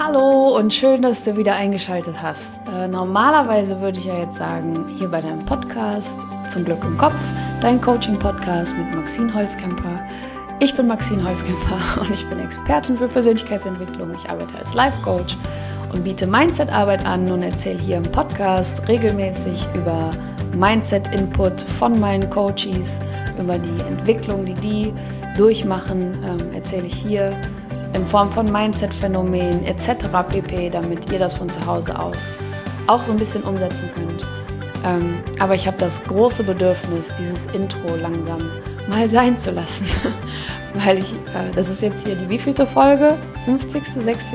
Hallo und schön, dass du wieder eingeschaltet hast. Normalerweise würde ich ja jetzt sagen, hier bei deinem Podcast Zum Glück im Kopf, dein Coaching-Podcast mit Maxine Holzkemper. Ich bin Maxine Holzkemper und ich bin Expertin für Persönlichkeitsentwicklung. Ich arbeite als Life-Coach und biete Mindset-Arbeit an und erzähle hier im Podcast regelmäßig über Mindset-Input von meinen Coaches, über die Entwicklung, die durchmachen, erzähle ich hier in Form von Mindset-Phänomenen etc. pp., damit ihr das von zu Hause aus auch so ein bisschen umsetzen könnt. Aber ich habe das große Bedürfnis, dieses Intro langsam mal sein zu lassen, weil das ist jetzt hier die wievielte Folge? 50., 60.,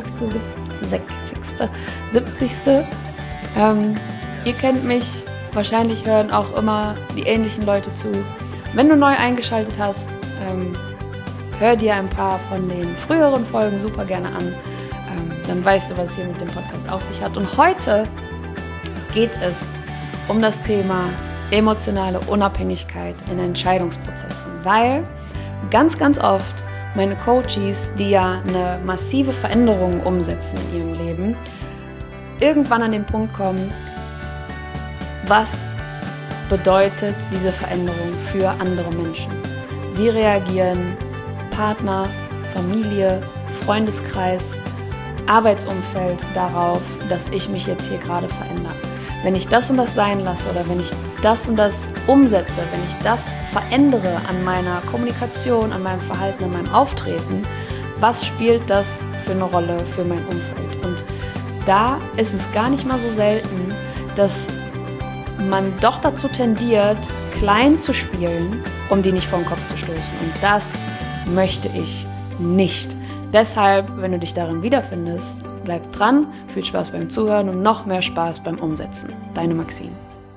70. Ihr kennt mich, wahrscheinlich hören auch immer die ähnlichen Leute zu. Wenn du neu eingeschaltet hast, hör dir ein paar von den früheren Folgen super gerne an. Dann weißt du, was hier mit dem Podcast auf sich hat. Und heute geht es um das Thema emotionale Unabhängigkeit in Entscheidungsprozessen. Weil ganz, ganz oft meine Coaches, die ja eine massive Veränderung umsetzen in ihrem Leben, irgendwann an den Punkt kommen, was bedeutet diese Veränderung für andere Menschen? Wie reagieren Partner, Familie, Freundeskreis, Arbeitsumfeld darauf, dass ich mich jetzt hier gerade verändere? Wenn ich das und das sein lasse oder wenn ich das und das umsetze, wenn ich das verändere an meiner Kommunikation, an meinem Verhalten, an meinem Auftreten, was spielt das für eine Rolle für mein Umfeld? Und da ist es gar nicht mal so selten, dass man doch dazu tendiert, klein zu spielen, um die nicht vor den Kopf zu stoßen. Und das möchte ich nicht. Deshalb, wenn du dich darin wiederfindest, bleib dran, viel Spaß beim Zuhören und noch mehr Spaß beim Umsetzen. Deine Maxine.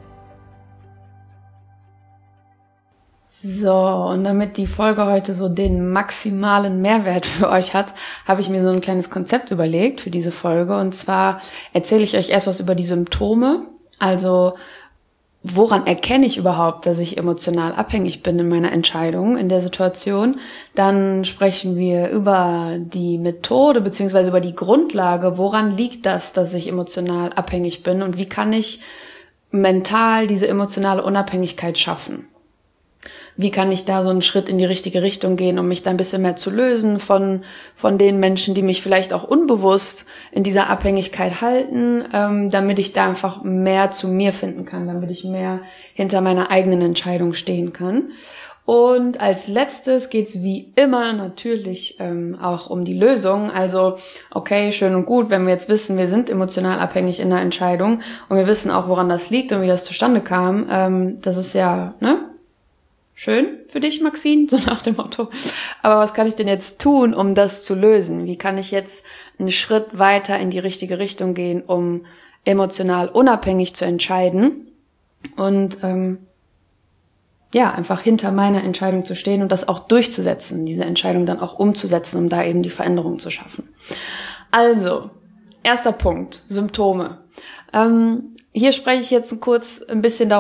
So, und damit die Folge heute so den maximalen Mehrwert für euch hat, habe ich mir so ein kleines Konzept überlegt für diese Folge. Und zwar erzähle ich euch erst was über die Symptome, also woran erkenne ich überhaupt, dass ich emotional abhängig bin in meiner Entscheidung, in der Situation? Dann sprechen wir über die Methode bzw. über die Grundlage. Woran liegt das, dass ich emotional abhängig bin? Und wie kann ich mental diese emotionale Unabhängigkeit schaffen? Wie kann ich da so einen Schritt in die richtige Richtung gehen, um mich da ein bisschen mehr zu lösen von den Menschen, die mich vielleicht auch unbewusst in dieser Abhängigkeit halten, damit ich da einfach mehr zu mir finden kann, damit ich mehr hinter meiner eigenen Entscheidung stehen kann. Und als letztes geht's wie immer natürlich auch um die Lösung. Also okay, schön und gut, wenn wir jetzt wissen, wir sind emotional abhängig in der Entscheidung und wir wissen auch, woran das liegt und wie das zustande kam. Das ist ja, schön für dich, Maxine, so nach dem Motto. Aber was kann ich denn jetzt tun, um das zu lösen? Wie kann ich jetzt einen Schritt weiter in die richtige Richtung gehen, um emotional unabhängig zu entscheiden und einfach hinter meiner Entscheidung zu stehen und das auch durchzusetzen, diese Entscheidung dann auch umzusetzen, um da eben die Veränderung zu schaffen. Also, erster Punkt, Symptome. Hier spreche ich jetzt kurz ein bisschen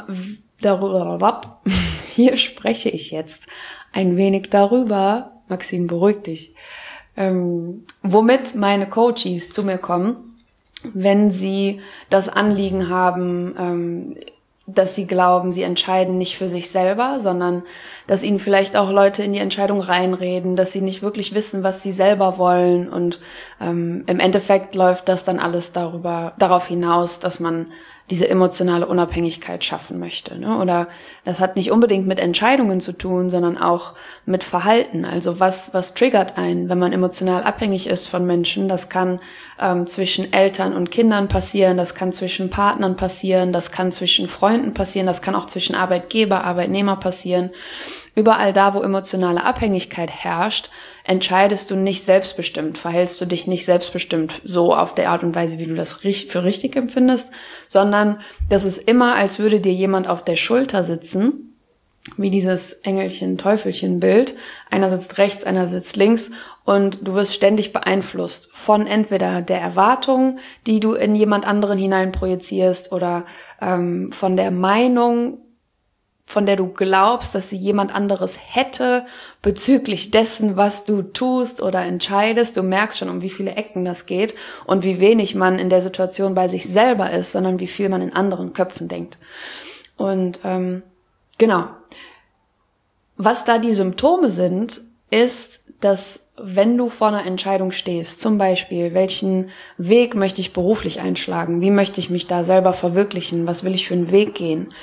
Hier spreche ich jetzt ein wenig darüber, Maxine, beruhig dich, womit meine Coaches zu mir kommen, wenn sie das Anliegen haben, dass sie glauben, sie entscheiden nicht für sich selber, sondern dass ihnen vielleicht auch Leute in die Entscheidung reinreden, dass sie nicht wirklich wissen, was sie selber wollen. Und im Endeffekt läuft das dann alles darauf hinaus, dass man diese emotionale Unabhängigkeit schaffen möchte, ne? Oder das hat nicht unbedingt mit Entscheidungen zu tun, sondern auch mit Verhalten. Also was triggert einen, wenn man emotional abhängig ist von Menschen? Das kann zwischen Eltern und Kindern passieren, das kann zwischen Partnern passieren, das kann zwischen Freunden passieren, das kann auch zwischen Arbeitgeber, Arbeitnehmer passieren. Überall da, wo emotionale Abhängigkeit herrscht, entscheidest du nicht selbstbestimmt, verhältst du dich nicht selbstbestimmt so auf der Art und Weise, wie du das für richtig empfindest, sondern das ist immer, als würde dir jemand auf der Schulter sitzen, wie dieses Engelchen-Teufelchen-Bild. Einer sitzt rechts, einer sitzt links und du wirst ständig beeinflusst von entweder der Erwartung, die du in jemand anderen hineinprojizierst oder von der Meinung von der du glaubst, dass sie jemand anderes hätte bezüglich dessen, was du tust oder entscheidest. Du merkst schon, um wie viele Ecken das geht und wie wenig man in der Situation bei sich selber ist, sondern wie viel man in anderen Köpfen denkt. Und genau. Was da die Symptome sind, ist, dass wenn du vor einer Entscheidung stehst, zum Beispiel, welchen Weg möchte ich beruflich einschlagen, wie möchte ich mich da selber verwirklichen, was will ich für einen Weg gehen,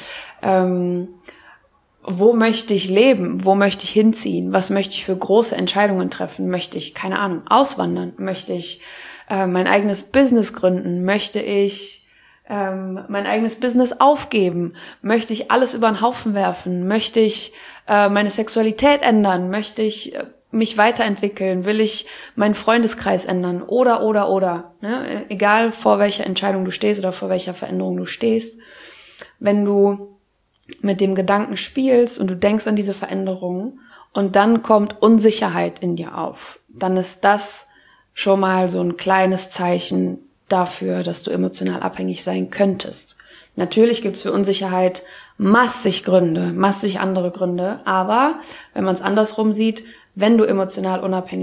wo möchte ich leben, wo möchte ich hinziehen, was möchte ich für große Entscheidungen treffen, möchte ich, keine Ahnung, auswandern, möchte ich mein eigenes Business gründen, möchte ich mein eigenes Business aufgeben, möchte ich alles über den Haufen werfen, möchte ich meine Sexualität ändern, möchte ich mich weiterentwickeln, will ich meinen Freundeskreis ändern oder, ne? Egal vor welcher Entscheidung du stehst oder vor welcher Veränderung du stehst, wenn du mit dem Gedanken spielst und du denkst an diese Veränderung und dann kommt Unsicherheit in dir auf, dann ist das schon mal so ein kleines Zeichen dafür, dass du emotional abhängig sein könntest. Natürlich gibt's für Unsicherheit massig Gründe, massig andere Gründe, aber wenn man es andersrum sieht, wenn du emotional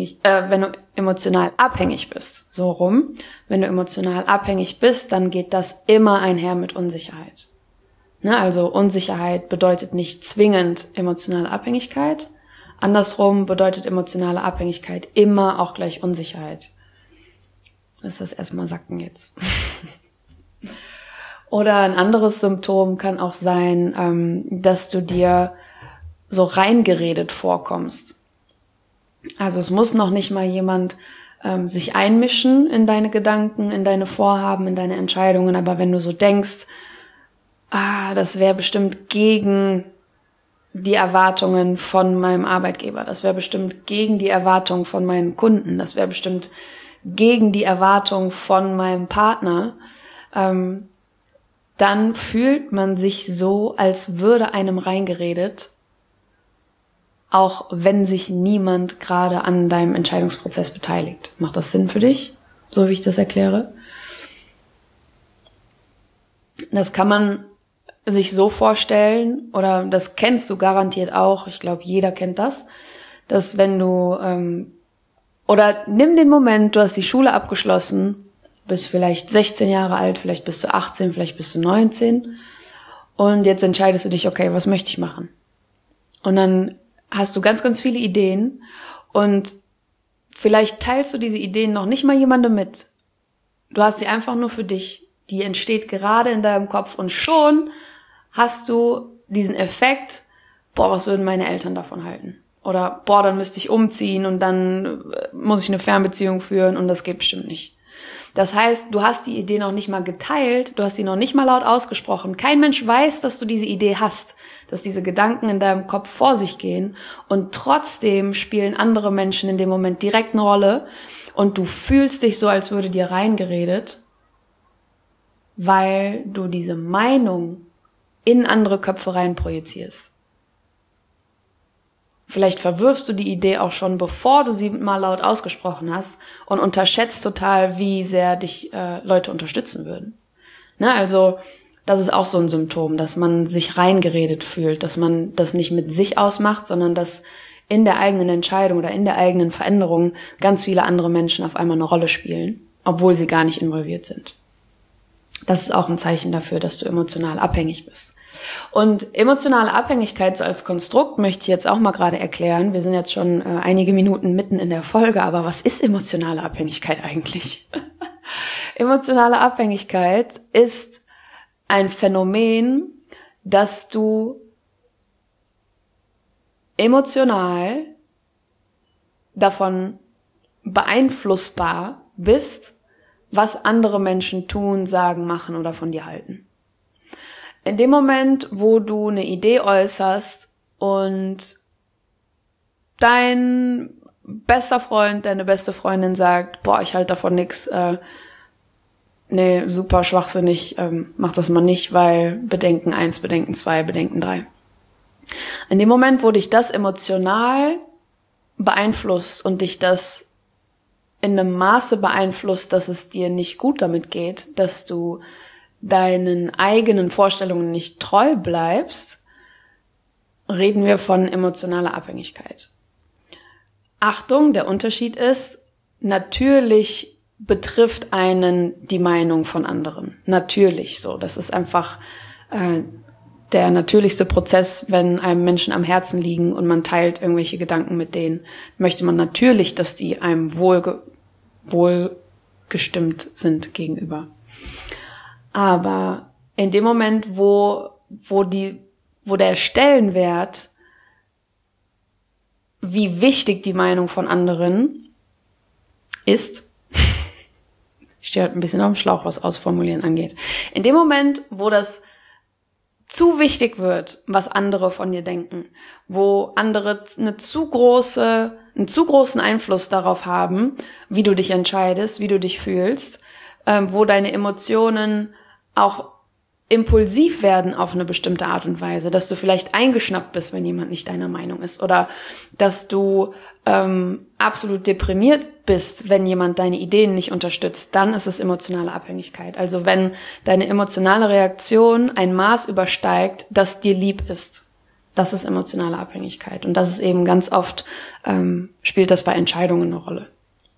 abhängig bist, so rum, wenn du emotional abhängig bist, dann geht das immer einher mit Unsicherheit. Ne, also Unsicherheit bedeutet nicht zwingend emotionale Abhängigkeit. Andersrum bedeutet emotionale Abhängigkeit immer auch gleich Unsicherheit. Lass das erstmal sacken jetzt. Oder ein anderes Symptom kann auch sein, dass du dir so reingeredet vorkommst. Also es muss noch nicht mal jemand sich einmischen in deine Gedanken, in deine Vorhaben, in deine Entscheidungen, aber wenn du so denkst, das wäre bestimmt gegen die Erwartungen von meinem Arbeitgeber, das wäre bestimmt gegen die Erwartungen von meinen Kunden, das wäre bestimmt gegen die Erwartung von meinem Partner, dann fühlt man sich so, als würde einem reingeredet, auch wenn sich niemand gerade an deinem Entscheidungsprozess beteiligt. Macht das Sinn für dich, so wie ich das erkläre? Das kann man sich so vorstellen, oder das kennst du garantiert auch, ich glaube, jeder kennt das, dass wenn du, oder nimm den Moment, du hast die Schule abgeschlossen, bist vielleicht 16 Jahre alt, vielleicht bist du 18, vielleicht bist du 19 und jetzt entscheidest du dich, okay, was möchte ich machen? Und dann hast du ganz, ganz viele Ideen und vielleicht teilst du diese Ideen noch nicht mal jemandem mit. Du hast sie einfach nur für dich. Die entsteht gerade in deinem Kopf und schon hast du diesen Effekt, was würden meine Eltern davon halten? Oder, dann müsste ich umziehen und dann muss ich eine Fernbeziehung führen und das geht bestimmt nicht. Das heißt, du hast die Idee noch nicht mal geteilt, du hast sie noch nicht mal laut ausgesprochen. Kein Mensch weiß, dass du diese Idee hast, dass diese Gedanken in deinem Kopf vor sich gehen und trotzdem spielen andere Menschen in dem Moment direkt eine Rolle und du fühlst dich so, als würde dir reingeredet, weil du diese Meinung in andere Köpfe rein projizierst. Vielleicht verwirfst du die Idee auch schon, bevor du sie mal laut ausgesprochen hast und unterschätzt total, wie sehr dich Leute unterstützen würden. Ne, also das ist auch so ein Symptom, dass man sich reingeredet fühlt, dass man das nicht mit sich ausmacht, sondern dass in der eigenen Entscheidung oder in der eigenen Veränderung ganz viele andere Menschen auf einmal eine Rolle spielen, obwohl sie gar nicht involviert sind. Das ist auch ein Zeichen dafür, dass du emotional abhängig bist. Und emotionale Abhängigkeit so als Konstrukt möchte ich jetzt auch mal gerade erklären. Wir sind jetzt schon einige Minuten mitten in der Folge, aber was ist emotionale Abhängigkeit eigentlich? Emotionale Abhängigkeit ist ein Phänomen, dass du emotional davon beeinflussbar bist, was andere Menschen tun, sagen, machen oder von dir halten. In dem Moment, wo du eine Idee äußerst und dein bester Freund, deine beste Freundin sagt, ich halte davon nix, nee, super schwachsinnig, mach das mal nicht, weil Bedenken 1, Bedenken 2, Bedenken 3. In dem Moment, wo dich das emotional beeinflusst und dich das in einem Maße beeinflusst, dass es dir nicht gut damit geht, dass du deinen eigenen Vorstellungen nicht treu bleibst, reden wir von emotionaler Abhängigkeit. Achtung, der Unterschied ist, natürlich betrifft einen die Meinung von anderen. Natürlich so. Das ist einfach der natürlichste Prozess, wenn einem Menschen am Herzen liegen und man teilt irgendwelche Gedanken mit denen. Möchte man natürlich, dass die einem wohlgestimmt sind gegenüber. Aber in dem Moment, wo der Stellenwert, wie wichtig die Meinung von anderen ist, ich stehe halt ein bisschen auf dem Schlauch, was Ausformulieren angeht. In dem Moment, wo das zu wichtig wird, was andere von dir denken, wo andere einen zu großen Einfluss darauf haben, wie du dich entscheidest, wie du dich fühlst, wo deine Emotionen auch impulsiv werden auf eine bestimmte Art und Weise, dass du vielleicht eingeschnappt bist, wenn jemand nicht deiner Meinung ist, oder dass du absolut deprimiert bist, wenn jemand deine Ideen nicht unterstützt, dann ist es emotionale Abhängigkeit. Also wenn deine emotionale Reaktion ein Maß übersteigt, das dir lieb ist, das ist emotionale Abhängigkeit. Und das ist eben ganz oft, spielt das bei Entscheidungen eine Rolle.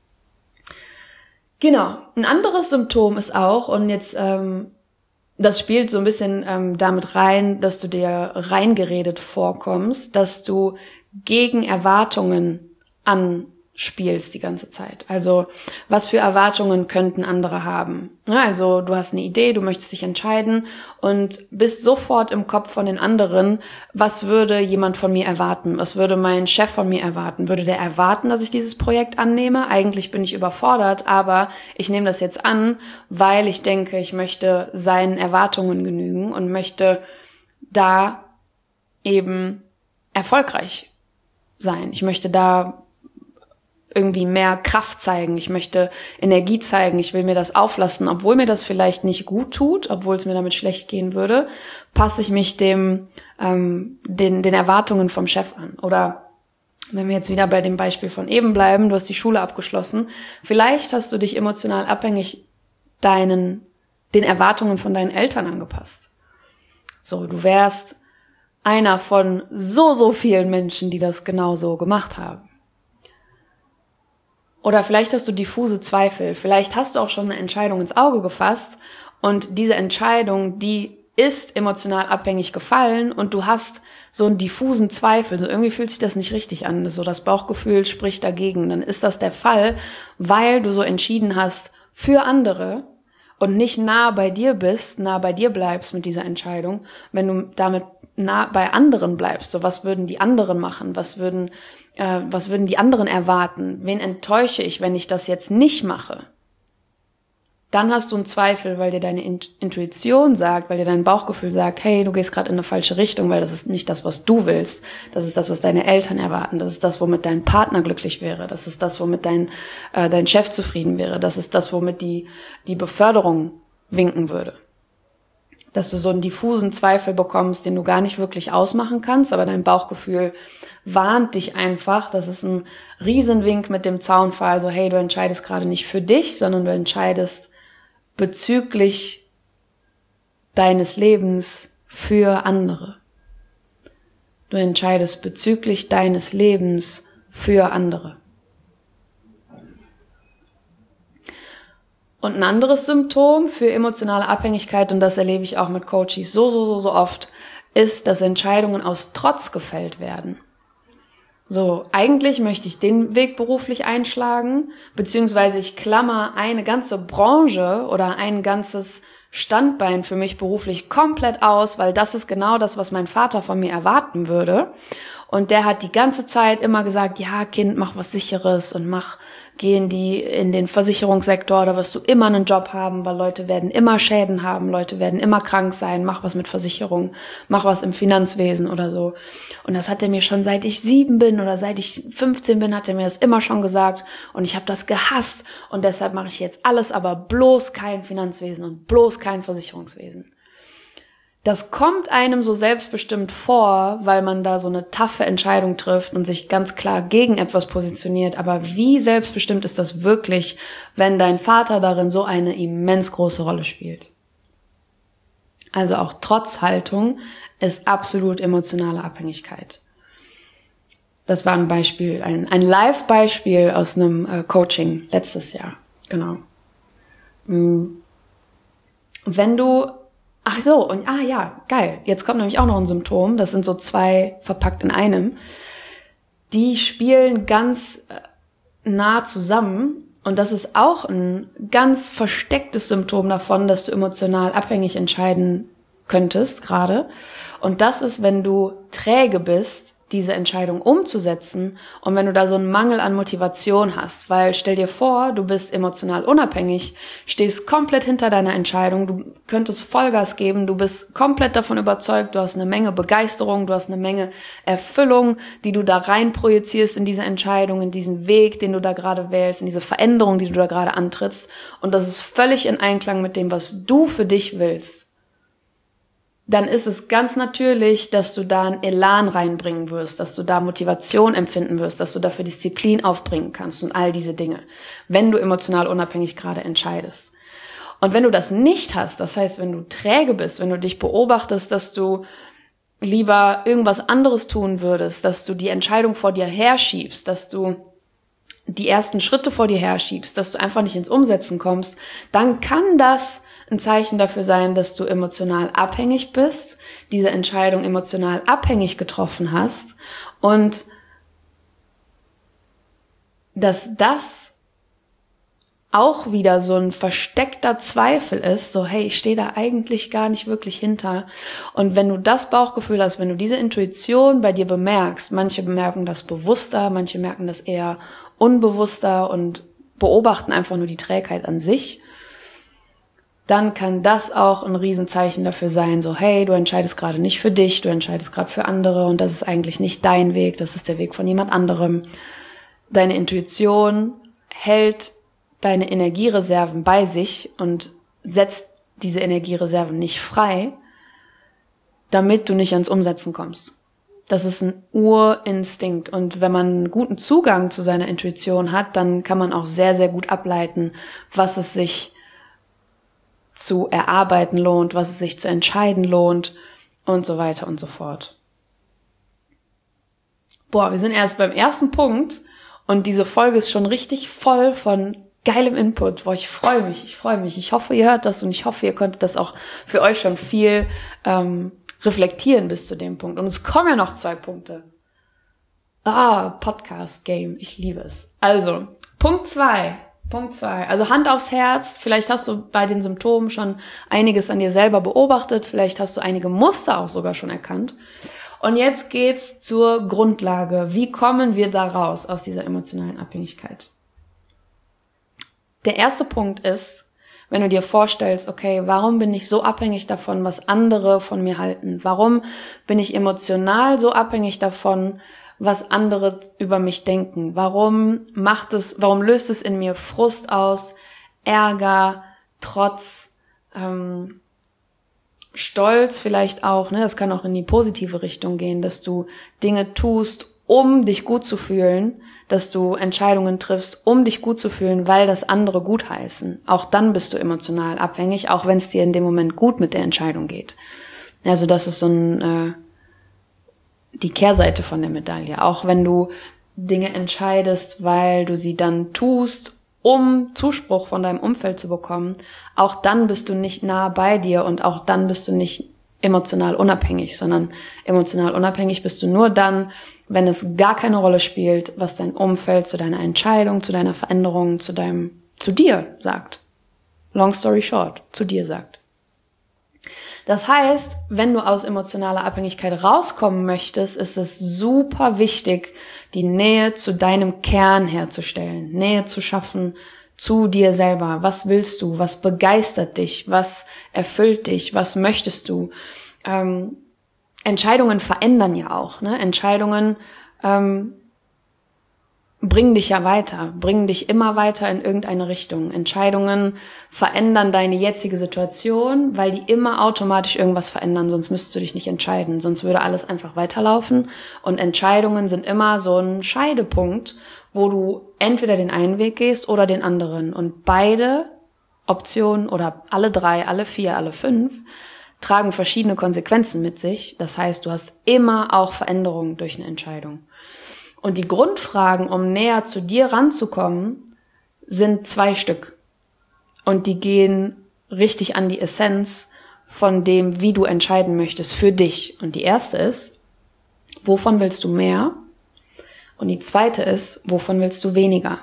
Genau, ein anderes Symptom ist auch, und jetzt das spielt so ein bisschen damit rein, dass du dir reingeredet vorkommst, dass du gegen Erwartungen anspielst die ganze Zeit. Also was für Erwartungen könnten andere haben? Ja, also du hast eine Idee, du möchtest dich entscheiden und bist sofort im Kopf von den anderen, was würde jemand von mir erwarten? Was würde mein Chef von mir erwarten? Würde der erwarten, dass ich dieses Projekt annehme? Eigentlich bin ich überfordert, aber ich nehme das jetzt an, weil ich denke, ich möchte seinen Erwartungen genügen und möchte da eben erfolgreich sein. Ich möchte da irgendwie mehr Kraft zeigen, ich möchte Energie zeigen, ich will mir das auflassen, obwohl mir das vielleicht nicht gut tut, obwohl es mir damit schlecht gehen würde, passe ich mich den Erwartungen vom Chef an. Oder wenn wir jetzt wieder bei dem Beispiel von eben bleiben, du hast die Schule abgeschlossen, vielleicht hast du dich emotional abhängig den Erwartungen von deinen Eltern angepasst. So, du wärst einer von so vielen Menschen, die das genauso gemacht haben. Oder vielleicht hast du diffuse Zweifel, vielleicht hast du auch schon eine Entscheidung ins Auge gefasst und diese Entscheidung, die ist emotional abhängig gefallen und du hast so einen diffusen Zweifel, so irgendwie fühlt sich das nicht richtig an, so das Bauchgefühl spricht dagegen, dann ist das der Fall, weil du so entschieden hast für andere und nicht nah bei dir bleibst mit dieser Entscheidung, wenn du damit nah bei anderen bleibst, so was würden die anderen machen, was würden die anderen erwarten, wen enttäusche ich, wenn ich das jetzt nicht mache? Dann hast du einen Zweifel, weil dir deine Intuition sagt, weil dir dein Bauchgefühl sagt, hey, du gehst gerade in eine falsche Richtung, weil das ist nicht das, was du willst. Das ist das, was deine Eltern erwarten. Das ist das, womit dein Partner glücklich wäre. Das ist das, womit dein Chef zufrieden wäre. Das ist das, womit die Beförderung winken würde. Dass du so einen diffusen Zweifel bekommst, den du gar nicht wirklich ausmachen kannst, aber dein Bauchgefühl warnt dich einfach. Das ist ein Riesenwink mit dem Zaunpfahl, so hey, du entscheidest gerade nicht für dich, sondern du entscheidest bezüglich deines Lebens für andere. Du entscheidest bezüglich deines Lebens für andere. Und ein anderes Symptom für emotionale Abhängigkeit, und das erlebe ich auch mit Coaches so oft, ist, dass Entscheidungen aus Trotz gefällt werden. So, eigentlich möchte ich den Weg beruflich einschlagen, beziehungsweise ich klammer eine ganze Branche oder ein ganzes Standbein für mich beruflich komplett aus, weil das ist genau das, was mein Vater von mir erwarten würde. Und der hat die ganze Zeit immer gesagt, ja, Kind, mach was Sicheres und geh in den Versicherungssektor, da wirst du immer einen Job haben, weil Leute werden immer Schäden haben, Leute werden immer krank sein, mach was mit Versicherung, mach was im Finanzwesen oder so. Und das hat er mir schon, seit ich 7 bin oder seit ich 15 bin, hat er mir das immer schon gesagt und ich habe das gehasst und deshalb mache ich jetzt alles, aber bloß kein Finanzwesen und bloß kein Versicherungswesen. Das kommt einem so selbstbestimmt vor, weil man da so eine taffe Entscheidung trifft und sich ganz klar gegen etwas positioniert. Aber wie selbstbestimmt ist das wirklich, wenn dein Vater darin so eine immens große Rolle spielt? Also auch Trotzhaltung ist absolut emotionale Abhängigkeit. Das war ein Beispiel, ein Live-Beispiel aus einem Coaching letztes Jahr. Genau. Wenn du, geil. Jetzt kommt nämlich auch noch ein Symptom. Das sind so 2 verpackt in einem. Die spielen ganz nah zusammen. Und das ist auch ein ganz verstecktes Symptom davon, dass du emotional abhängig entscheiden könntest gerade. Und das ist, wenn du träge bist, diese Entscheidung umzusetzen und wenn du da so einen Mangel an Motivation hast. Weil stell dir vor, du bist emotional unabhängig, stehst komplett hinter deiner Entscheidung, du könntest Vollgas geben, du bist komplett davon überzeugt, du hast eine Menge Begeisterung, du hast eine Menge Erfüllung, die du da rein projizierst in diese Entscheidung, in diesen Weg, den du da gerade wählst, in diese Veränderung, die du da gerade antrittst. Und das ist völlig in Einklang mit dem, was du für dich willst. Dann ist es ganz natürlich, dass du da einen Elan reinbringen wirst, dass du da Motivation empfinden wirst, dass du dafür Disziplin aufbringen kannst und all diese Dinge, wenn du emotional unabhängig gerade entscheidest. Und wenn du das nicht hast, das heißt, wenn du träge bist, wenn du dich beobachtest, dass du lieber irgendwas anderes tun würdest, dass du die Entscheidung vor dir herschiebst, dass du die ersten Schritte vor dir herschiebst, dass du einfach nicht ins Umsetzen kommst, dann kann das ein Zeichen dafür sein, dass du emotional abhängig bist, diese Entscheidung emotional abhängig getroffen hast und dass das auch wieder so ein versteckter Zweifel ist, so hey, ich stehe da eigentlich gar nicht wirklich hinter. Und wenn du das Bauchgefühl hast, wenn du diese Intuition bei dir bemerkst, manche bemerken das bewusster, manche merken das eher unbewusster und beobachten einfach nur die Trägheit an sich, dann kann das auch ein Riesenzeichen dafür sein, so hey, du entscheidest gerade nicht für dich, du entscheidest gerade für andere und das ist eigentlich nicht dein Weg, das ist der Weg von jemand anderem. Deine Intuition hält deine Energiereserven bei sich und setzt diese Energiereserven nicht frei, damit du nicht ans Umsetzen kommst. Das ist ein Urinstinkt und wenn man einen guten Zugang zu seiner Intuition hat, dann kann man auch sehr, sehr gut ableiten, was es sich zu erarbeiten lohnt, was es sich zu entscheiden lohnt und so weiter und so fort. Boah, wir sind erst beim ersten Punkt und diese Folge ist schon richtig voll von geilem Input. Boah, ich freue mich. Ich hoffe, ihr hört das und ich hoffe, ihr konntet das auch für euch schon viel reflektieren bis zu dem Punkt. Und es kommen ja noch 2 Punkte. Podcast-Game, ich liebe es. Also, Punkt 2. Also Hand aufs Herz, vielleicht hast du bei den Symptomen schon einiges an dir selber beobachtet, vielleicht hast du einige Muster auch sogar schon erkannt. Und jetzt geht's zur Grundlage. Wie kommen wir da raus aus dieser emotionalen Abhängigkeit? Der erste Punkt ist, wenn du dir vorstellst, okay, warum bin ich so abhängig davon, was andere von mir halten? Warum bin ich emotional so abhängig davon, was andere über mich denken? Warum löst es in mir Frust aus, Ärger, Trotz, Stolz vielleicht auch, ne? Das kann auch in die positive Richtung gehen, dass du Dinge tust, um dich gut zu fühlen, dass du Entscheidungen triffst, um dich gut zu fühlen, weil das andere gutheißen. Auch dann bist du emotional abhängig, auch wenn es dir in dem Moment gut mit der Entscheidung geht. Also das ist so die Kehrseite von der Medaille. Auch wenn du Dinge entscheidest, weil du sie dann tust, um Zuspruch von deinem Umfeld zu bekommen, auch dann bist du nicht nah bei dir und auch dann bist du nicht emotional unabhängig, sondern emotional unabhängig bist du nur dann, wenn es gar keine Rolle spielt, was dein Umfeld zu deiner Entscheidung, zu deiner Veränderung, zu dir sagt. Long story short, zu dir sagt. Das heißt, wenn du aus emotionaler Abhängigkeit rauskommen möchtest, ist es super wichtig, die Nähe zu deinem Kern herzustellen, Nähe zu schaffen zu dir selber. Was willst du? Was begeistert dich? Was erfüllt dich? Was möchtest du? Entscheidungen verändern ja auch, ne? Entscheidungen bringen dich ja weiter, bringen dich immer weiter in irgendeine Richtung. Entscheidungen verändern deine jetzige Situation, weil die immer automatisch irgendwas verändern, sonst müsstest du dich nicht entscheiden, sonst würde alles einfach weiterlaufen. Und Entscheidungen sind immer so ein Scheidepunkt, wo du entweder den einen Weg gehst oder den anderen. Und beide Optionen oder alle 3, alle 4, alle 5 tragen verschiedene Konsequenzen mit sich. Das heißt, du hast immer auch Veränderungen durch eine Entscheidung. Und die Grundfragen, um näher zu dir ranzukommen, sind 2 Stück. Und die gehen richtig an die Essenz von dem, wie du entscheiden möchtest für dich. Und die erste ist, wovon willst du mehr? Und die zweite ist, wovon willst du weniger?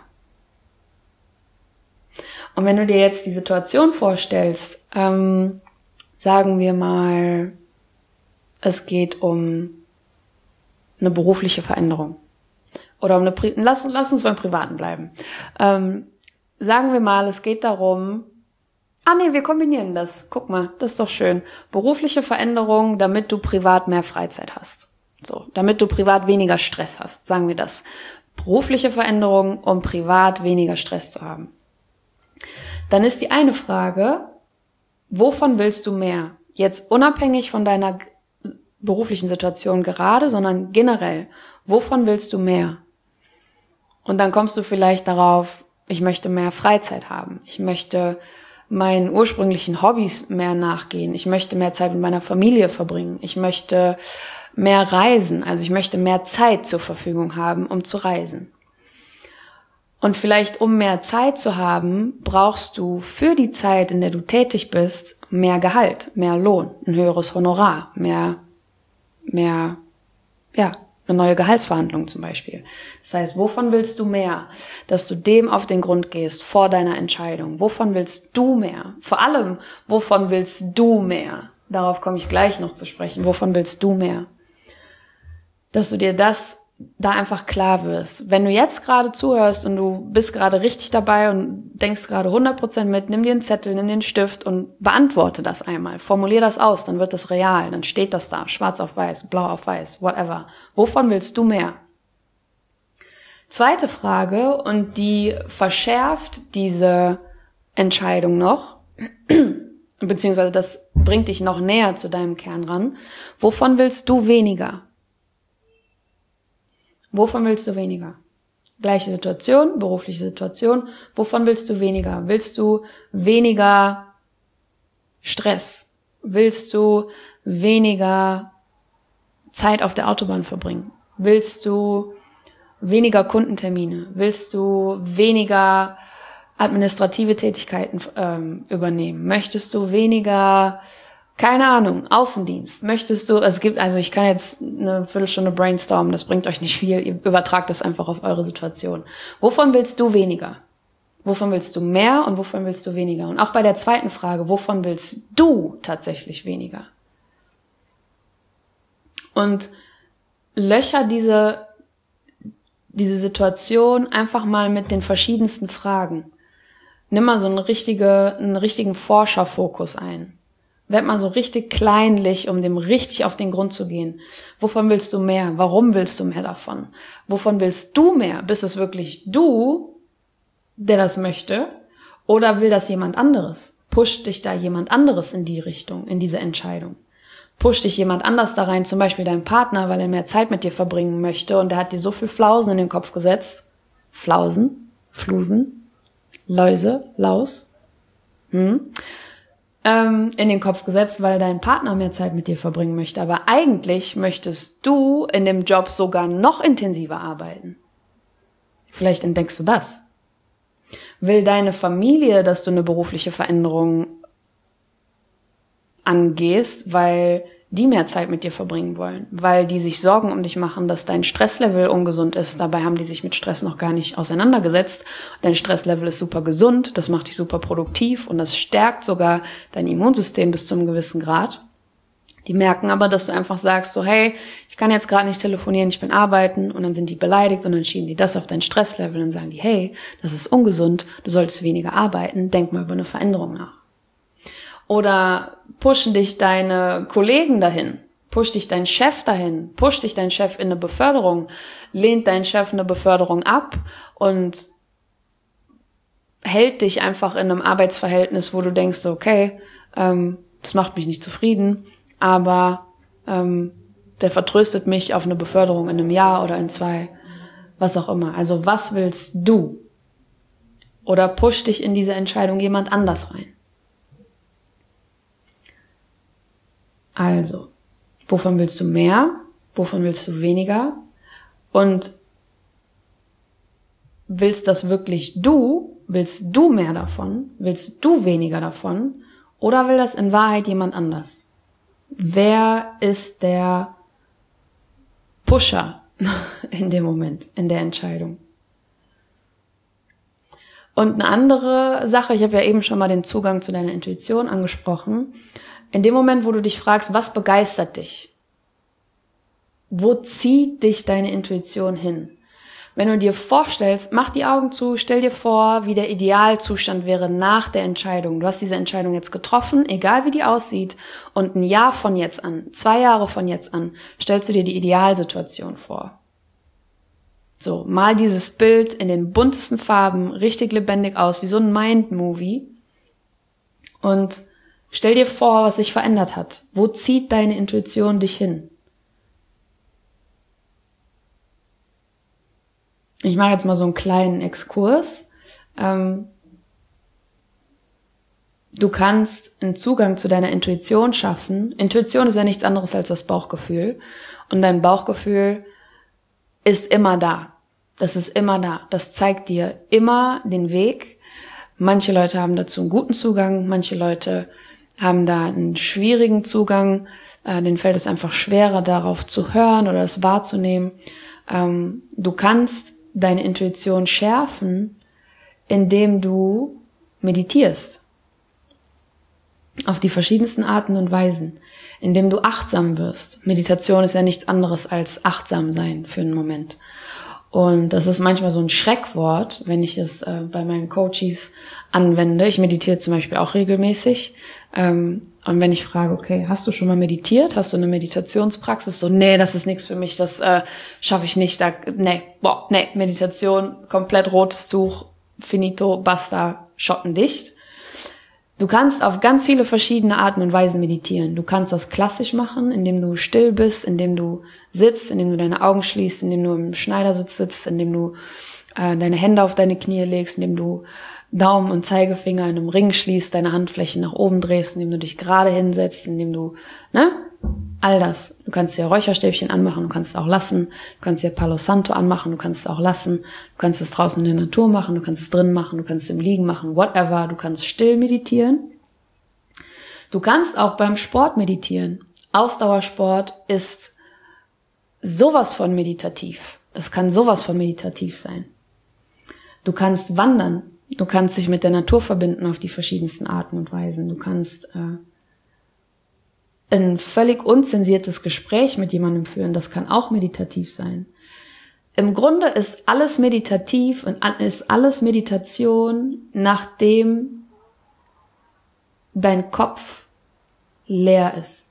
Und wenn du dir jetzt die Situation vorstellst, sagen wir mal, es geht um eine berufliche Veränderung. Oder um lass uns beim Privaten bleiben. Sagen wir mal, es geht darum, wir kombinieren das. Guck mal, das ist doch schön. Berufliche Veränderung, damit du privat mehr Freizeit hast. So, damit du privat weniger Stress hast, sagen wir das. Berufliche Veränderung, um privat weniger Stress zu haben. Dann ist die eine Frage, wovon willst du mehr? Jetzt unabhängig von deiner beruflichen Situation gerade, sondern generell, wovon willst du mehr? Und dann kommst du vielleicht darauf, ich möchte mehr Freizeit haben. Ich möchte meinen ursprünglichen Hobbys mehr nachgehen. Ich möchte mehr Zeit mit meiner Familie verbringen. Ich möchte mehr reisen. Also ich möchte mehr Zeit zur Verfügung haben, um zu reisen. Und vielleicht, um mehr Zeit zu haben, brauchst du für die Zeit, in der du tätig bist, mehr Gehalt, mehr Lohn, ein höheres Honorar, eine neue Gehaltsverhandlung zum Beispiel. Das heißt, wovon willst du mehr? Dass du dem auf den Grund gehst vor deiner Entscheidung. Wovon willst du mehr? Vor allem, wovon willst du mehr? Darauf komme ich gleich noch zu sprechen. Wovon willst du mehr? Dass du dir das da einfach klar wirst. Wenn du jetzt gerade zuhörst und du bist gerade richtig dabei und denkst gerade 100% mit, nimm dir einen Zettel, nimm dir einen Stift und beantworte das einmal. Formulier das aus, dann wird das real, dann steht das da, schwarz auf weiß, blau auf weiß, whatever. Wovon willst du mehr? Zweite Frage, und die verschärft diese Entscheidung noch, beziehungsweise das bringt dich noch näher zu deinem Kern ran. Wovon willst du weniger? Wovon willst du weniger? Gleiche Situation, berufliche Situation. Wovon willst du weniger? Willst du weniger Stress? Willst du weniger Zeit auf der Autobahn verbringen? Willst du weniger Kundentermine? Willst du weniger administrative Tätigkeiten übernehmen? Möchtest du weniger, keine Ahnung, Außendienst? Möchtest du, ich kann jetzt eine Viertelstunde brainstormen, das bringt euch nicht viel, ihr übertragt das einfach auf eure Situation. Wovon willst du weniger? Wovon willst du mehr und wovon willst du weniger? Und auch bei der zweiten Frage, wovon willst du tatsächlich weniger? Und löcher diese Situation einfach mal mit den verschiedensten Fragen. Nimm mal so einen richtigen Forscherfokus ein. Werd mal so richtig kleinlich, um dem richtig auf den Grund zu gehen. Wovon willst du mehr? Warum willst du mehr davon? Wovon willst du mehr? Bist es wirklich du, der das möchte? Oder will das jemand anderes? Pusht dich da jemand anderes in die Richtung, in diese Entscheidung? Pusht dich jemand anders da rein, zum Beispiel dein Partner, weil er mehr Zeit mit dir verbringen möchte und der hat dir so viel Flausen in den Kopf gesetzt. Flausen, Flusen, Läuse, Laus. In den Kopf gesetzt, weil dein Partner mehr Zeit mit dir verbringen möchte. Aber eigentlich möchtest du in dem Job sogar noch intensiver arbeiten. Vielleicht entdeckst du das. Will deine Familie, dass du eine berufliche Veränderung angehst, weil die mehr Zeit mit dir verbringen wollen, weil die sich Sorgen um dich machen, dass dein Stresslevel ungesund ist. Dabei haben die sich mit Stress noch gar nicht auseinandergesetzt. Dein Stresslevel ist super gesund, das macht dich super produktiv und das stärkt sogar dein Immunsystem bis zu einem gewissen Grad. Die merken aber, dass du einfach sagst, so hey, ich kann jetzt gerade nicht telefonieren, ich bin arbeiten, und dann sind die beleidigt und dann schieben die das auf dein Stresslevel und dann sagen die, hey, das ist ungesund, du solltest weniger arbeiten, denk mal über eine Veränderung nach. Oder pushen dich deine Kollegen dahin, pusht dich dein Chef dahin, pusht dich dein Chef in eine Beförderung, lehnt dein Chef eine Beförderung ab und hält dich einfach in einem Arbeitsverhältnis, wo du denkst, okay, das macht mich nicht zufrieden, aber der vertröstet mich auf eine Beförderung in einem Jahr oder in 2, was auch immer. Also was willst du? Oder pusht dich in diese Entscheidung jemand anders rein? Also, wovon willst du mehr? Wovon willst du weniger? Und willst das wirklich du? Willst du mehr davon? Willst du weniger davon? Oder will das in Wahrheit jemand anders? Wer ist der Pusher in dem Moment, in der Entscheidung? Und eine andere Sache, ich habe ja eben schon mal den Zugang zu deiner Intuition angesprochen. In dem Moment, wo du dich fragst, was begeistert dich? Wo zieht dich deine Intuition hin? Wenn du dir vorstellst, mach die Augen zu, stell dir vor, wie der Idealzustand wäre nach der Entscheidung. Du hast diese Entscheidung jetzt getroffen, egal wie die aussieht, und ein Jahr von jetzt an, 2 Jahre von jetzt an, stellst du dir die Idealsituation vor. So, mal dieses Bild in den buntesten Farben richtig lebendig aus, wie so ein Mind-Movie. Und stell dir vor, was sich verändert hat. Wo zieht deine Intuition dich hin? Ich mache jetzt mal so einen kleinen Exkurs. Du kannst einen Zugang zu deiner Intuition schaffen. Intuition ist ja nichts anderes als das Bauchgefühl. Und dein Bauchgefühl ist immer da. Das ist immer da. Das zeigt dir immer den Weg. Manche Leute haben dazu einen guten Zugang, manche Leute haben da einen schwierigen Zugang. Denen fällt es einfach schwerer, darauf zu hören oder es wahrzunehmen. Du kannst deine Intuition schärfen, indem du meditierst. Auf die verschiedensten Arten und Weisen. Indem du achtsam wirst. Meditation ist ja nichts anderes als achtsam sein für einen Moment. Und das ist manchmal so ein Schreckwort, wenn ich es bei meinen Coaches anwende. Ich meditiere zum Beispiel auch regelmäßig. Und wenn ich frage, okay, hast du schon mal meditiert? Hast du eine Meditationspraxis? So, nee, das ist nichts für mich, das schaffe ich nicht. Meditation, komplett rotes Tuch, finito, basta, schottendicht. Du kannst auf ganz viele verschiedene Arten und Weisen meditieren. Du kannst das klassisch machen, indem du still bist, indem du sitzt, indem du deine Augen schließt, indem du im Schneidersitz sitzt, indem du deine Hände auf deine Knie legst, indem du Daumen und Zeigefinger in einem Ring schließt, deine Handflächen nach oben drehst, indem du dich gerade hinsetzt, indem du, all das. Du kannst dir Räucherstäbchen anmachen, du kannst es auch lassen, du kannst dir Palo Santo anmachen, du kannst es auch lassen, du kannst es draußen in der Natur machen, du kannst es drin machen, du kannst es im Liegen machen, whatever, du kannst still meditieren. Du kannst auch beim Sport meditieren. Ausdauersport ist sowas von meditativ. Es kann sowas von meditativ sein. Du kannst wandern. Du kannst dich mit der Natur verbinden auf die verschiedensten Arten und Weisen. Du kannst ein völlig unzensiertes Gespräch mit jemandem führen. Das kann auch meditativ sein. Im Grunde ist alles meditativ und ist alles Meditation, nachdem dein Kopf leer ist.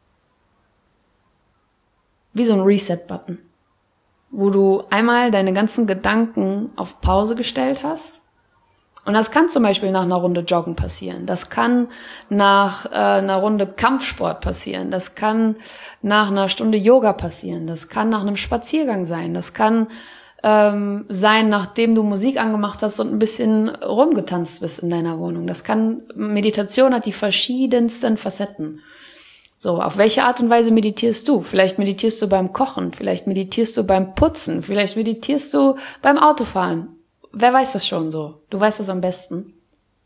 Wie so ein Reset-Button, wo du einmal deine ganzen Gedanken auf Pause gestellt hast. Und das kann zum Beispiel nach einer Runde Joggen passieren. Das kann nach einer Runde Kampfsport passieren. Das kann nach einer Stunde Yoga passieren. Das kann nach einem Spaziergang sein. Das kann sein, nachdem du Musik angemacht hast und ein bisschen rumgetanzt bist in deiner Wohnung. Meditation hat die verschiedensten Facetten. So, auf welche Art und Weise meditierst du? Vielleicht meditierst du beim Kochen, vielleicht meditierst du beim Putzen, vielleicht meditierst du beim Autofahren. Wer weiß das schon so? Du weißt es am besten.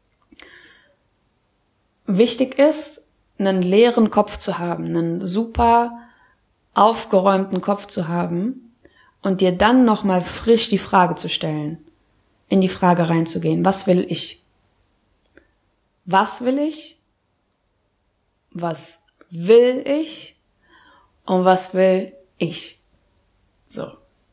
Wichtig ist, einen leeren Kopf zu haben, einen super aufgeräumten Kopf zu haben und dir dann nochmal frisch die Frage zu stellen, in die Frage reinzugehen. Was will ich? Was will ich? Was will ich? Und was will ich? So.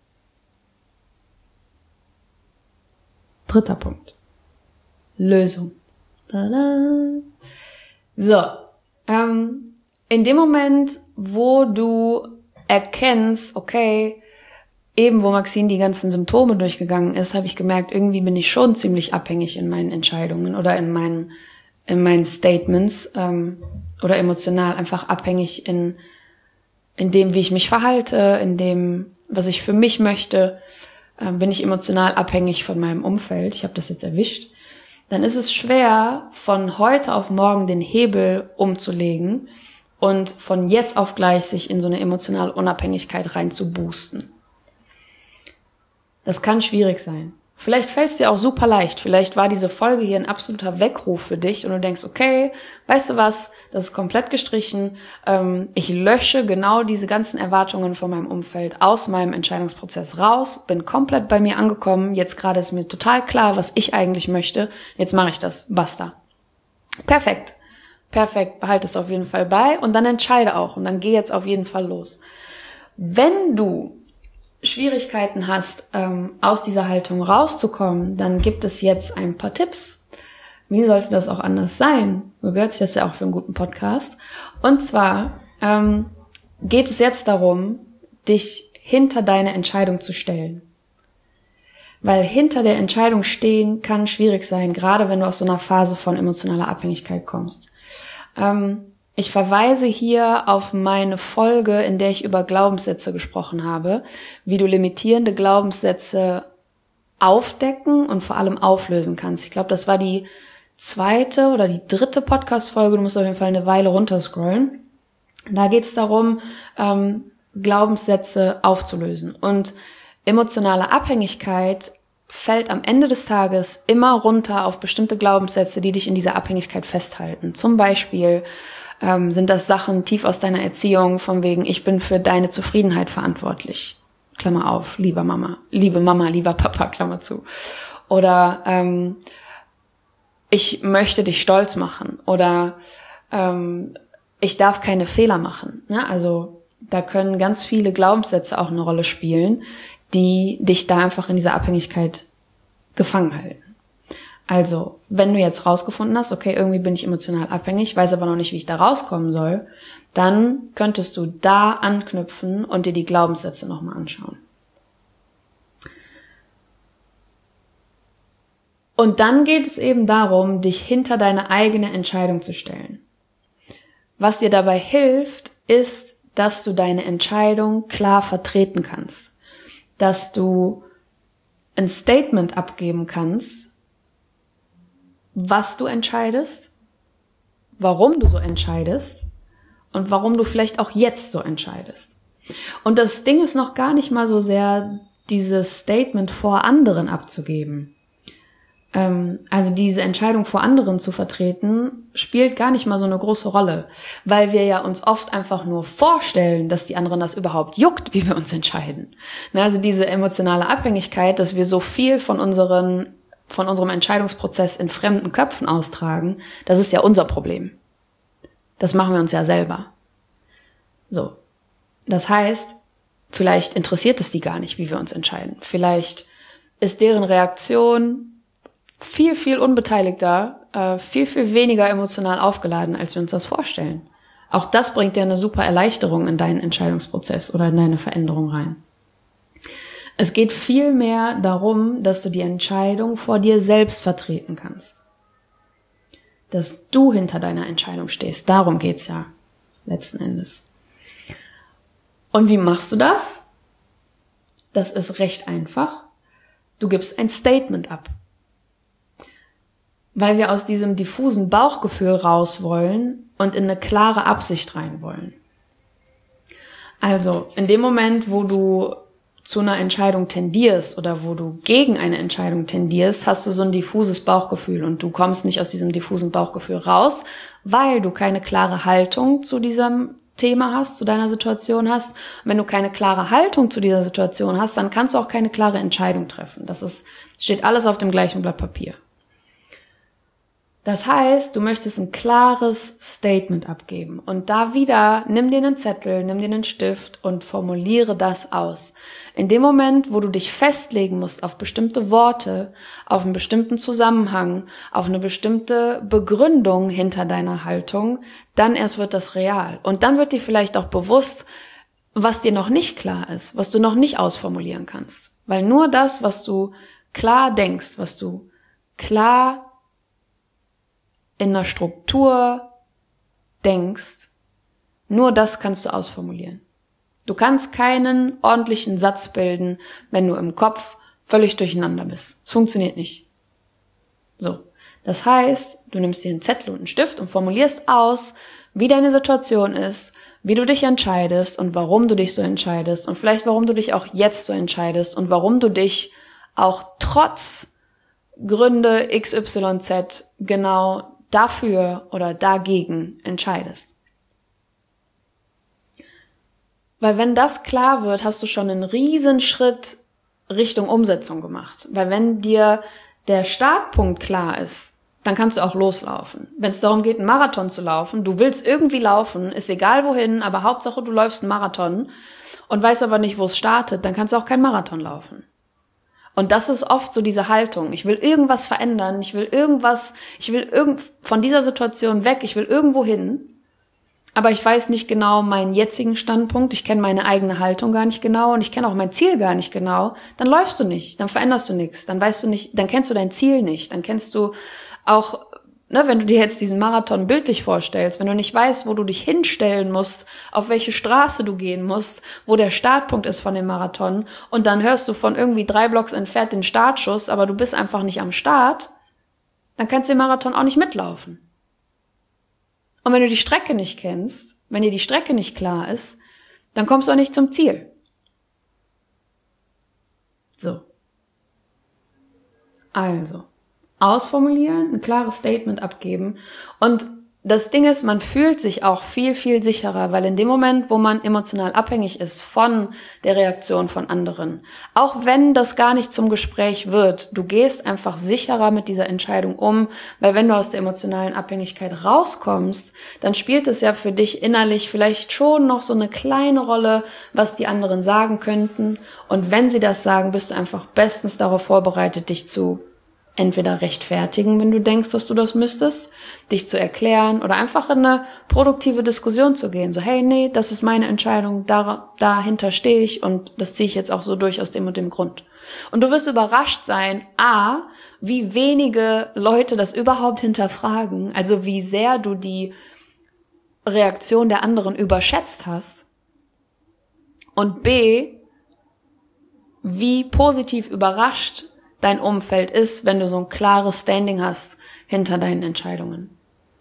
3. Punkt. Lösung. Tada. So. In dem Moment, wo du erkennst, okay, eben wo Maxine die ganzen Symptome durchgegangen ist, habe ich gemerkt, irgendwie bin ich schon ziemlich abhängig in meinen Entscheidungen oder in meinen Statements oder emotional einfach abhängig in dem, wie ich mich verhalte, in dem, was ich für mich möchte. Bin ich emotional abhängig von meinem Umfeld, ich habe das jetzt erwischt, dann ist es schwer, von heute auf morgen den Hebel umzulegen und von jetzt auf gleich sich in so eine emotionale Unabhängigkeit rein zu boosten. Das kann schwierig sein. Vielleicht fällt es dir auch super leicht. Vielleicht war diese Folge hier ein absoluter Weckruf für dich und du denkst, okay, weißt du was, das ist komplett gestrichen. Ich lösche genau diese ganzen Erwartungen von meinem Umfeld aus meinem Entscheidungsprozess raus, bin komplett bei mir angekommen. Jetzt gerade ist mir total klar, was ich eigentlich möchte. Jetzt mache ich das. Basta. Perfekt. Behalte es auf jeden Fall bei und dann entscheide auch und dann geh jetzt auf jeden Fall los. Wenn du Schwierigkeiten hast, aus dieser Haltung rauszukommen, dann gibt es jetzt ein paar Tipps. Wie sollte das auch anders sein? So gehört sich das ja auch für einen guten Podcast. Und zwar geht es jetzt darum, dich hinter deine Entscheidung zu stellen. Weil hinter der Entscheidung stehen kann schwierig sein, gerade wenn du aus so einer Phase von emotionaler Abhängigkeit kommst. Ich verweise hier auf meine Folge, in der ich über Glaubenssätze gesprochen habe, wie du limitierende Glaubenssätze aufdecken und vor allem auflösen kannst. Ich glaube, das war die 2. oder die 3. Podcast-Folge. Du musst auf jeden Fall eine Weile runterscrollen. Da geht es darum, Glaubenssätze aufzulösen. Und emotionale Abhängigkeit fällt am Ende des Tages immer runter auf bestimmte Glaubenssätze, die dich in dieser Abhängigkeit festhalten. Zum Beispiel sind das Sachen tief aus deiner Erziehung, von wegen, ich bin für deine Zufriedenheit verantwortlich. Klammer auf, lieber Mama, lieber Papa, Klammer zu. Oder ich möchte dich stolz machen. Oder ich darf keine Fehler machen. Ne? Also da können ganz viele Glaubenssätze auch eine Rolle spielen, die dich da einfach in dieser Abhängigkeit gefangen halten. Also, wenn du jetzt rausgefunden hast, okay, irgendwie bin ich emotional abhängig, weiß aber noch nicht, wie ich da rauskommen soll, dann könntest du da anknüpfen und dir die Glaubenssätze nochmal anschauen. Und dann geht es eben darum, dich hinter deine eigene Entscheidung zu stellen. Was dir dabei hilft, ist, dass du deine Entscheidung klar vertreten kannst. Dass du ein Statement abgeben kannst, was du entscheidest, warum du so entscheidest und warum du vielleicht auch jetzt so entscheidest. Und das Ding ist noch gar nicht mal so sehr, dieses Statement vor anderen abzugeben. Also diese Entscheidung vor anderen zu vertreten, spielt gar nicht mal so eine große Rolle, weil wir ja uns oft einfach nur vorstellen, dass die anderen das überhaupt juckt, wie wir uns entscheiden. Also diese emotionale Abhängigkeit, dass wir so viel von unserem Entscheidungsprozess in fremden Köpfen austragen, das ist ja unser Problem. Das machen wir uns ja selber. So. Das heißt, vielleicht interessiert es die gar nicht, wie wir uns entscheiden. Vielleicht ist deren Reaktion viel, viel unbeteiligter, viel, viel weniger emotional aufgeladen, als wir uns das vorstellen. Auch das bringt dir eine super Erleichterung in deinen Entscheidungsprozess oder in deine Veränderung rein. Es geht viel mehr darum, dass du die Entscheidung vor dir selbst vertreten kannst. Dass du hinter deiner Entscheidung stehst. Darum geht's ja letzten Endes. Und wie machst du das? Das ist recht einfach. Du gibst ein Statement ab. Weil wir aus diesem diffusen Bauchgefühl raus wollen und in eine klare Absicht rein wollen. Also in dem Moment, wo du zu einer Entscheidung tendierst oder wo du gegen eine Entscheidung tendierst, hast du so ein diffuses Bauchgefühl und du kommst nicht aus diesem diffusen Bauchgefühl raus, weil du keine klare Haltung zu diesem Thema hast, zu deiner Situation hast. Und wenn du keine klare Haltung zu dieser Situation hast, dann kannst du auch keine klare Entscheidung treffen. Steht alles auf dem gleichen Blatt Papier. Das heißt, du möchtest ein klares Statement abgeben. Und da wieder, nimm dir einen Zettel, nimm dir einen Stift und formuliere das aus. In dem Moment, wo du dich festlegen musst auf bestimmte Worte, auf einen bestimmten Zusammenhang, auf eine bestimmte Begründung hinter deiner Haltung, dann erst wird das real. Und dann wird dir vielleicht auch bewusst, was dir noch nicht klar ist, was du noch nicht ausformulieren kannst. Weil nur das, was du klar denkst, was du klar in einer Struktur denkst, nur das kannst du ausformulieren. Du kannst keinen ordentlichen Satz bilden, wenn du im Kopf völlig durcheinander bist. Es funktioniert nicht. So. Das heißt, du nimmst dir einen Zettel und einen Stift und formulierst aus, wie deine Situation ist, wie du dich entscheidest und warum du dich so entscheidest und vielleicht warum du dich auch jetzt so entscheidest und warum du dich auch trotz Gründe XYZ genau dafür oder dagegen entscheidest. Weil wenn das klar wird, hast du schon einen riesen Schritt Richtung Umsetzung gemacht. Weil wenn dir der Startpunkt klar ist, dann kannst du auch loslaufen. Wenn es darum geht, einen Marathon zu laufen, du willst irgendwie laufen, ist egal wohin, aber Hauptsache du läufst einen Marathon und weißt aber nicht, wo es startet, dann kannst du auch keinen Marathon laufen. Und das ist oft so diese Haltung. Ich will irgendwas verändern, ich will von dieser Situation weg, ich will irgendwo hin, aber ich weiß nicht genau meinen jetzigen Standpunkt, ich kenne meine eigene Haltung gar nicht genau und ich kenne auch mein Ziel gar nicht genau, dann läufst du nicht, dann veränderst du nichts, dann weißt du nicht, dann kennst du dein Ziel nicht, dann kennst du auch, wenn du dir jetzt diesen Marathon bildlich vorstellst, wenn du nicht weißt, wo du dich hinstellen musst, auf welche Straße du gehen musst, wo der Startpunkt ist von dem Marathon und dann hörst du von irgendwie 3 Blocks entfernt den Startschuss, aber du bist einfach nicht am Start, dann kannst du den Marathon auch nicht mitlaufen. Und wenn du die Strecke nicht kennst, wenn dir die Strecke nicht klar ist, dann kommst du auch nicht zum Ziel. So. Also, ausformulieren, ein klares Statement abgeben. Und das Ding ist, man fühlt sich auch viel, viel sicherer, weil in dem Moment, wo man emotional abhängig ist von der Reaktion von anderen, auch wenn das gar nicht zum Gespräch wird, du gehst einfach sicherer mit dieser Entscheidung um, weil wenn du aus der emotionalen Abhängigkeit rauskommst, dann spielt es ja für dich innerlich vielleicht schon noch so eine kleine Rolle, was die anderen sagen könnten. Und wenn sie das sagen, bist du einfach bestens darauf vorbereitet, dich zu entweder rechtfertigen, wenn du denkst, dass du das müsstest, dich zu erklären oder einfach in eine produktive Diskussion zu gehen. So, hey, nee, das ist meine Entscheidung, dahinter stehe ich und das ziehe ich jetzt auch so durch aus dem und dem Grund. Und du wirst überrascht sein, wie wenige Leute das überhaupt hinterfragen, also wie sehr du die Reaktion der anderen überschätzt hast und B, wie positiv überrascht dein Umfeld ist, wenn du so ein klares Standing hast hinter deinen Entscheidungen.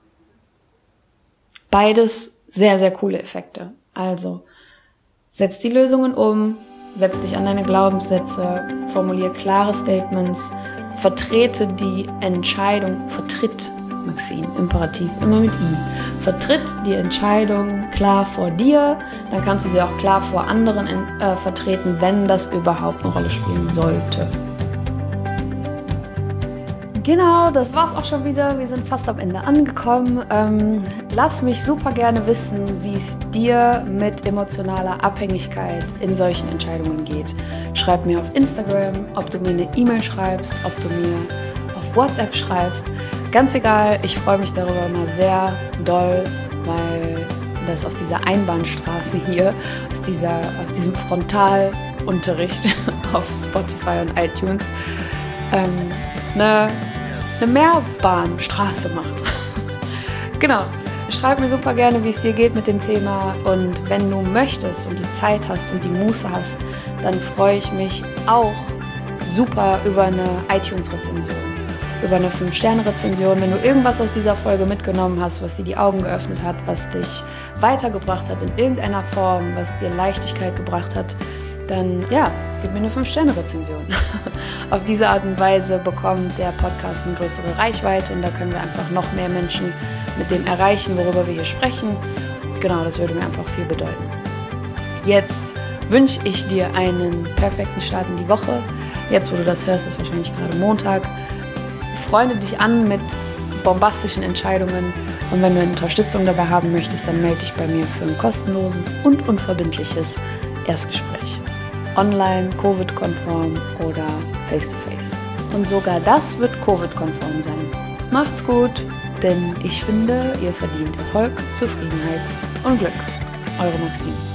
Beides sehr, sehr coole Effekte. Also, setz die Lösungen um, setz dich an deine Glaubenssätze, formulier klare Statements, vertrete die Entscheidung, Maxine, Imperativ, immer mit I. Vertritt die Entscheidung klar vor dir, dann kannst du sie auch klar vor anderen vertreten, wenn das überhaupt eine Rolle spielen sollte. Genau, das war's auch schon wieder. Wir sind fast am Ende angekommen. Lass mich super gerne wissen, wie es dir mit emotionaler Abhängigkeit in solchen Entscheidungen geht. Schreib mir auf Instagram, ob du mir eine E-Mail schreibst, ob du mir auf WhatsApp schreibst. Ganz egal, ich freue mich darüber mal sehr doll, weil das aus dieser Einbahnstraße hier, aus diesem Frontalunterricht auf Spotify und iTunes, eine Mehrbahnstraße macht. Genau. Schreib mir super gerne, wie es dir geht mit dem Thema und wenn du möchtest und die Zeit hast und die Muße hast, dann freue ich mich auch super über eine iTunes-Rezension, über eine 5-Sterne-Rezension. Wenn du irgendwas aus dieser Folge mitgenommen hast, was dir die Augen geöffnet hat, was dich weitergebracht hat in irgendeiner Form, was dir Leichtigkeit gebracht hat, dann gib mir eine 5-Sterne-Rezension. Auf diese Art und Weise bekommt der Podcast eine größere Reichweite und da können wir einfach noch mehr Menschen mit dem erreichen, worüber wir hier sprechen. Genau, das würde mir einfach viel bedeuten. Jetzt wünsche ich dir einen perfekten Start in die Woche. Jetzt, wo du das hörst, ist wahrscheinlich gerade Montag. Freunde dich an mit bombastischen Entscheidungen und wenn du Unterstützung dabei haben möchtest, dann melde dich bei mir für ein kostenloses und unverbindliches Erstgespräch. Online, Covid-konform oder Face-to-Face. Und sogar das wird Covid-konform sein. Macht's gut, denn ich finde, ihr verdient Erfolg, Zufriedenheit und Glück. Eure Maxine.